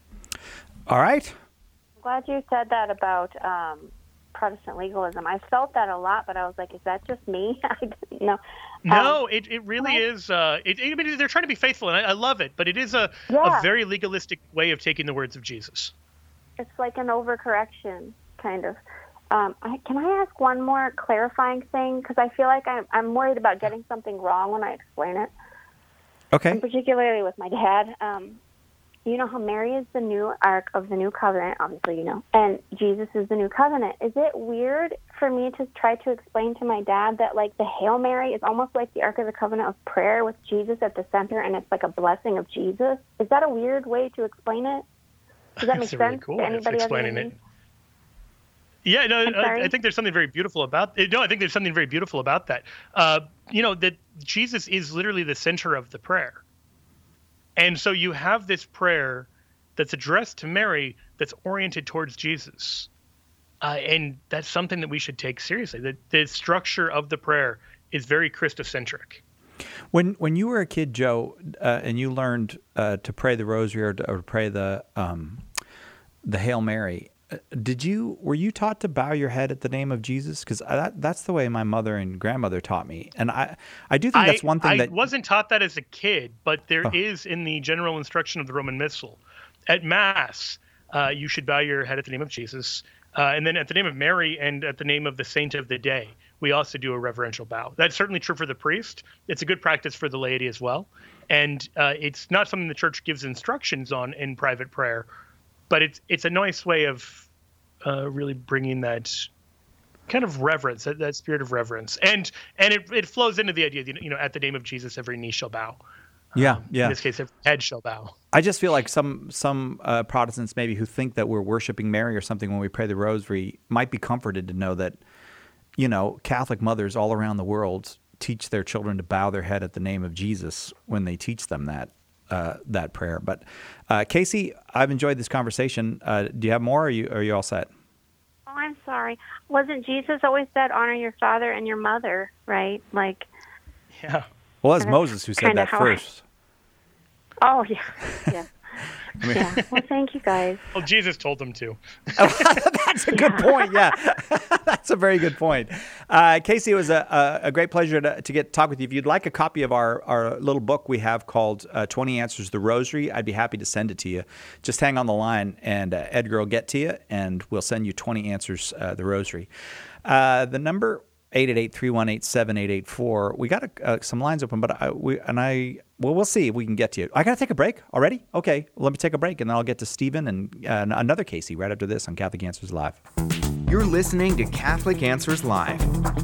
All right. Glad you said that about um, Protestant legalism. I felt that a lot, but I was like, is that just me? I didn't know. No, um, it, it really what? is. Uh, it, I mean, they're trying to be faithful, and I, I love it, but it is a, yeah. a very legalistic way of taking the words of Jesus. It's like an overcorrection, kind of. Um, I, can I ask one more clarifying thing? Because I feel like I'm, I'm worried about getting something wrong when I explain it. Okay. And particularly with my dad. Um, You know how Mary is the new Ark of the New Covenant, obviously you know, and Jesus is the New Covenant. Is it weird for me to try to explain to my dad that, like, the Hail Mary is almost like the Ark of the Covenant of prayer with Jesus at the center, and it's like a blessing of Jesus? Is that a weird way to explain it? Does that make That's a sense really cool to way of anybody explaining other than it. me? Yeah, no, I'm sorry? I, I think there's something very beautiful about it. No, I think there's something very beautiful about that. Uh, you know, that Jesus is literally the center of the prayer. And so you have this prayer that's addressed to Mary that's oriented towards Jesus. Uh, and that's something that we should take seriously. The, the structure of the prayer is very Christocentric. When when you were a kid, Joe, uh, and you learned uh, to pray the Rosary or to, or to pray the um, the Hail Mary, uh, did you were you taught to bow your head at the name of Jesus? Because that that's the way my mother and grandmother taught me, and I I do think that's one thing I, that I wasn't taught that as a kid, but there oh. is in the general instruction of the Roman Missal. At Mass, uh, you should bow your head at the name of Jesus, uh, and then at the name of Mary and at the name of the saint of the day, we also do a reverential bow. That's certainly true for the priest. It's a good practice for the laity as well. And uh, it's not something the church gives instructions on in private prayer, but it's it's a nice way of uh, really bringing that kind of reverence, that, that spirit of reverence. And and it, it flows into the idea that, you know, at the name of Jesus, every knee shall bow. Yeah, um, yeah. In this case, every head shall bow. I just feel like some some uh, Protestants maybe who think that we're worshiping Mary or something when we pray the Rosary might be comforted to know that, you know, Catholic mothers all around the world teach their children to bow their head at the name of Jesus when they teach them that uh, that prayer. But uh, Casey, I've enjoyed this conversation. Uh, do you have more, or are you are you all set? Oh, I'm sorry. Wasn't Jesus always said, honor your father and your mother, right? Like, yeah. Well, it was Moses who said that first. I, oh, yeah. Yeah. I mean, yeah. Well, thank you, guys. Well, Jesus told them to. That's a good point. Yeah, that's a very good point. Uh, Casey, it was a, a great pleasure to, to get to talk with you. If you'd like a copy of our, our little book we have called uh, twenty Answers to the Rosary, I'd be happy to send it to you. Just hang on the line, and uh, Edgar will get to you, and we'll send you twenty Answers uh, the Rosary. Uh, the number eight eight eight, three one eight, seven eight eight four. We got uh, some lines open, but I, we and I well, we'll see if we can get to you. I got to take a break already. Okay, let me take a break, and then I'll get to Stephen and uh, another Casey right after this on Catholic Answers Live. You're listening to Catholic Answers Live.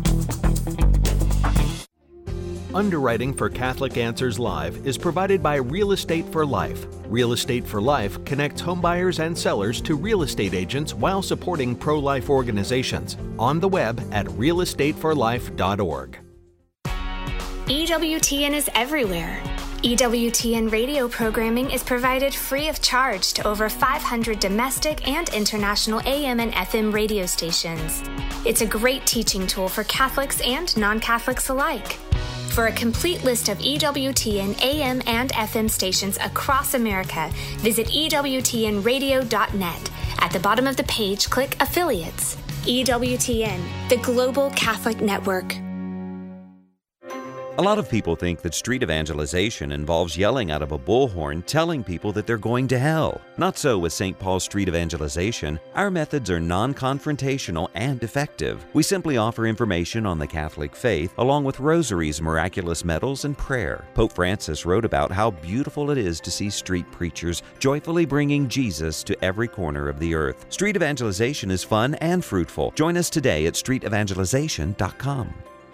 Underwriting for Catholic Answers Live is provided by Real Estate for Life. Real Estate for Life connects homebuyers and sellers to real estate agents while supporting pro-life organizations. On the web at real estate for life dot org. E W T N is everywhere. E W T N radio programming is provided free of charge to over five hundred domestic and international A M and F M radio stations. It's a great teaching tool for Catholics and non-Catholics alike. For a complete list of E W T N A M and F M stations across America, visit E W T N radio dot net. At the bottom of the page, click Affiliates. E W T N, the Global Catholic Network. A lot of people think that street evangelization involves yelling out of a bullhorn telling people that they're going to hell. Not so with Saint Paul Street Evangelization. Our methods are non-confrontational and effective. We simply offer information on the Catholic faith along with rosaries, miraculous medals, and prayer. Pope Francis wrote about how beautiful it is to see street preachers joyfully bringing Jesus to every corner of the earth. Street evangelization is fun and fruitful. Join us today at street evangelization dot com.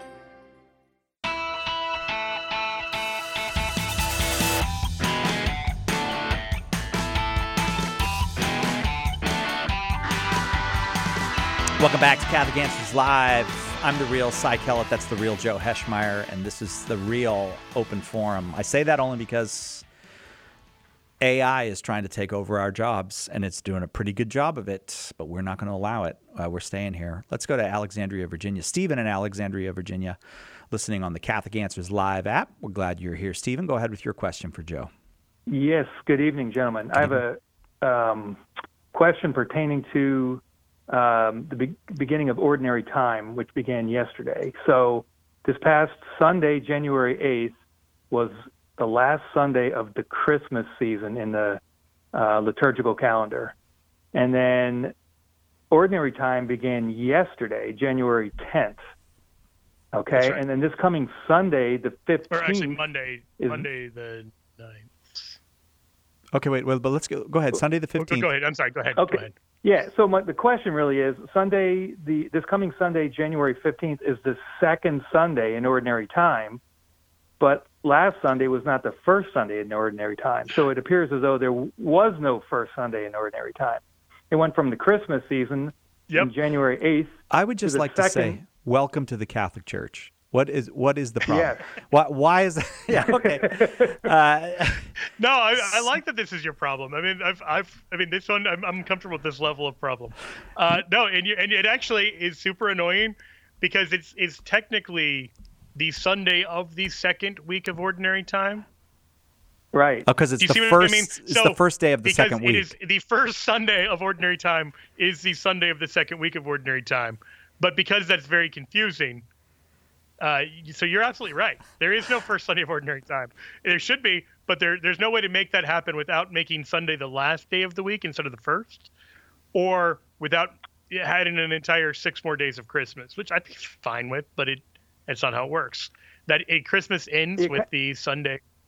Welcome back to Catholic Answers Live. I'm the real Cy Kellett. That's the real Joe Heschmeyer, and this is the real Open Forum. I say that only because A I is trying to take over our jobs, and it's doing a pretty good job of it, but we're not going to allow it. Uh, we're staying here. Let's go to Alexandria, Virginia. Stephen in Alexandria, Virginia, listening on the Catholic Answers Live app. We're glad you're here. Stephen, go ahead with your question for Joe. Yes. Good evening, gentlemen. Good I have evening. a um, question pertaining to Um, the be- beginning of Ordinary Time, which began yesterday. So this past Sunday, January eighth, was the last Sunday of the Christmas season in the uh, liturgical calendar. And then Ordinary Time began yesterday, January tenth. Okay? Right. And then this coming Sunday, the fifteenth. Or actually Monday, is, Monday the ninth. Okay, wait, well, but let's go. Go ahead. Sunday the fifteenth. Go, go ahead. I'm sorry. Go ahead. Okay. Go ahead. Yeah, so my, the question really is, Sunday, the this coming Sunday, January fifteenth, is the second Sunday in Ordinary Time, but last Sunday was not the first Sunday in Ordinary Time. So it appears as though there was no first Sunday in Ordinary Time. It went from the Christmas season yep. in January eighth. I would just to like second... to say, welcome to the Catholic Church. What is what is the problem? Yes. Why, why is yeah okay? Uh, no, I, I like that this is your problem. I mean, I've I've I mean this one I'm I'm comfortable with this level of problem. Uh, no, and you, and it actually is super annoying because it's it's technically the Sunday of the second week of Ordinary Time. Right. Because oh, it's the first I mean? it's so, the first day of the second week. Because it is the first Sunday of Ordinary Time is the Sunday of the second week of Ordinary Time, but because that's very confusing. Uh, so you're absolutely right. There is no first Sunday of Ordinary Time. There should be, but there there's no way to make that happen without making Sunday the last day of the week instead of the first, or without adding an entire six more days of Christmas, which I'd be fine with, but it it's not how it works. That it, Christmas ends it, with the Sunday.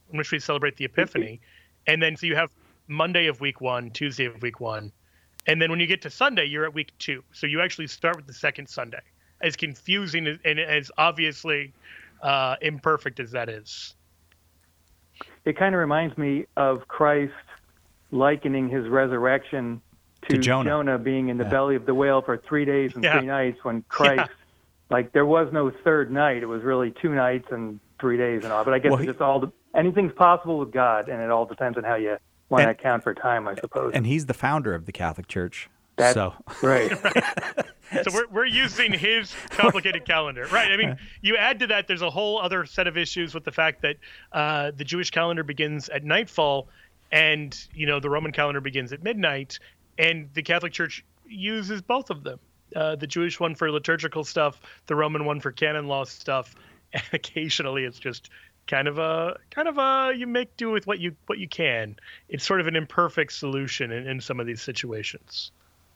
in which we celebrate the Epiphany. And then so you have Monday of week one, Tuesday of week one. And then when you get to Sunday, you're at week two. So you actually start with the second Sunday. As confusing as, and as obviously uh, imperfect as that is. It kind of reminds me of Christ likening his resurrection to, To Jonah. Jonah being in the Yeah. belly of the whale for three days and Yeah. three nights when Christ, Yeah. like there was no third night. It was really two nights and three days and all. But I guess Well, it's he- just all, the, anything's possible with God, and it all depends on how you want to And- account for time, I suppose. And he's the founder of the Catholic Church. That's so right. So we're we're using his complicated calendar, right? I mean, you add to that, there's a whole other set of issues with the fact that uh, the Jewish calendar begins at nightfall, and you know the Roman calendar begins at midnight, and the Catholic Church uses both of them. Uh, the Jewish one for liturgical stuff, the Roman one for canon law stuff, and occasionally it's just kind of a kind of a you make do with what you what you can. It's sort of an imperfect solution in, in some of these situations.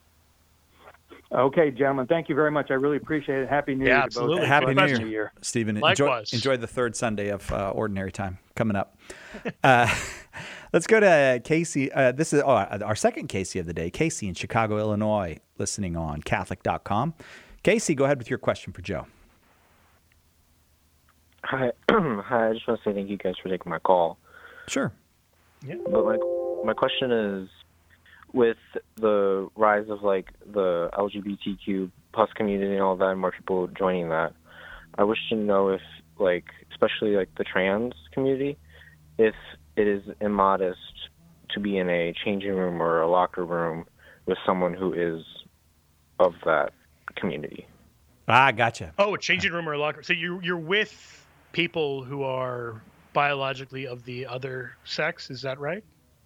Okay, gentlemen, thank you very much. I really appreciate it. Happy New Yeah, Year to absolutely. both. Happy New Blessed Year, Stephen. Enjoy, Likewise. enjoy the third Sunday of uh, Ordinary Time coming up. uh, let's go to Casey. Uh, this is oh, our second Casey of the day. Casey in Chicago, Illinois, listening on Catholic dot com. Casey, go ahead with your question for Joe. Hi, hi. I just want to say thank you guys for taking my call. Sure. Yeah. But my my question is, with the rise of like the L G B T Q plus community and all that, and more people joining that, I wish to know if, like, especially like the trans community, if it is immodest to be in a changing room or a locker room with someone who is of that community. Ah, gotcha. Oh, a changing room or a locker. So you're you're with people who are biologically of the other sex. Is that right?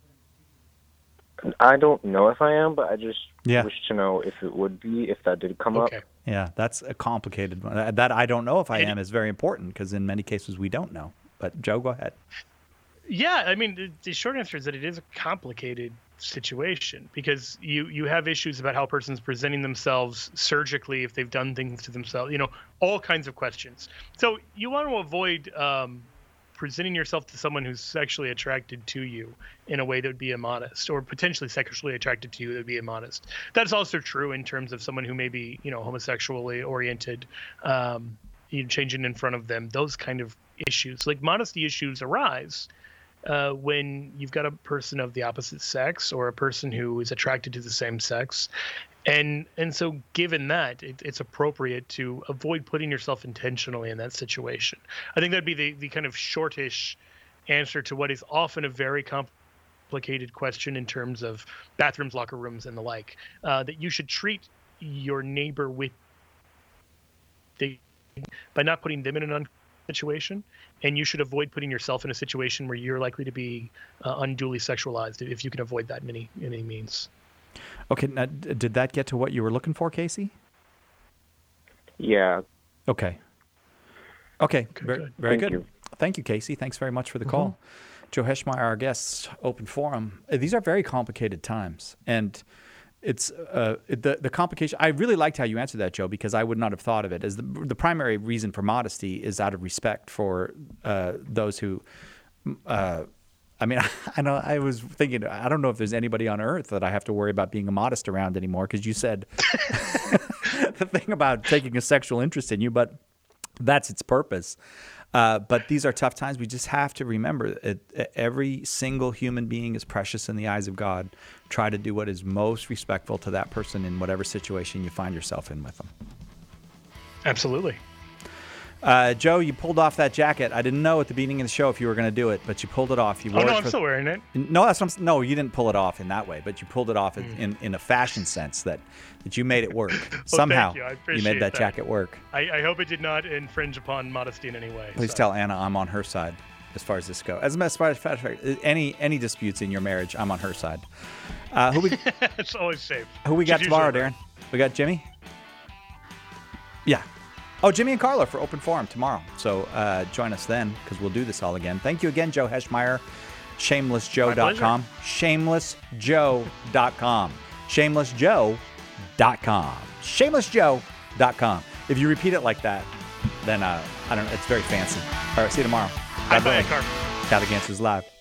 I don't know if I am, but I just Yeah. wish to know if it would be, if that did come Okay. up. Yeah, that's a complicated one. Uh, That I don't know if I And- am is very important because in many cases we don't know. But Joe, go ahead. Yeah, I mean, the, the short answer is that it is a complicated situation because you you have issues about how a person's presenting themselves surgically if they've done things to themselves. You know, all kinds of questions. So you want to avoid um, presenting yourself to someone who's sexually attracted to you in a way that would be immodest, or potentially sexually attracted to you that would be immodest. That's also true in terms of someone who may be, you know, homosexually oriented, um, you know, changing in front of them. Those kind of issues, like modesty issues, arise uh, when you've got a person of the opposite sex or a person who is attracted to the same sex. And and so given that, it, it's appropriate to avoid putting yourself intentionally in that situation. I think that'd be the, the kind of shortish answer to what is often a very complicated question in terms of bathrooms, locker rooms, and the like, uh, that you should treat your neighbor with the, by not putting them in an un- situation, and you should avoid putting yourself in a situation where you're likely to be uh, unduly sexualized if you can avoid that in any, in any means. Okay, now, d- did that get to what you were looking for, Casey? Yeah. Okay. Okay, very, good. very Thank good. you. Thank you, Casey. Thanks very much for the call. Joe Heschmeyer, our guest, Open Forum. Uh, These are very complicated times, and it's uh, the the complication. I really liked how you answered that, Joe, because I would not have thought of it as the the primary reason for modesty is out of respect for uh, those who. Uh, I mean, I know I was thinking, I don't know if there's anybody on earth that I have to worry about being immodest around anymore, because you said the thing about taking a sexual interest in you, but that's its purpose. Uh, but these are tough times. We just have to remember it, every single human being is precious in the eyes of God. Try to do what is most respectful to that person in whatever situation you find yourself in with them. Absolutely. Uh, Joe, you pulled off that jacket. I didn't know at the beginning of the show if you were going to do it, but you pulled it off. You Oh, wore no, it I'm for- still wearing it. No, that's what I'm, no, you didn't pull it off in that way, but you pulled it off Mm. in, in a fashion sense that, that you made it work. Well, Somehow, thank you. I you appreciate made that, that. jacket work. I, I hope it did not infringe upon modesty in any way. Please so. tell Anna I'm on her side as far as this goes. As a matter of fact, any any disputes in your marriage, I'm on her side. Uh, who we It's always safe. who we got She's tomorrow, usually Darren? We got Jimmy. Yeah. Oh, Jimmy and Carla for Open Forum tomorrow. So uh, join us then because we'll do this all again. Thank you again, Joe Heschmeyer. shameless joe dot com. shameless joe dot com. shameless joe dot com. shameless joe dot com. If you repeat it like that, then uh, I don't know. It's very fancy. All right, see you tomorrow. Bye Bye-bye. bye, Carl. Catholic Answers Live.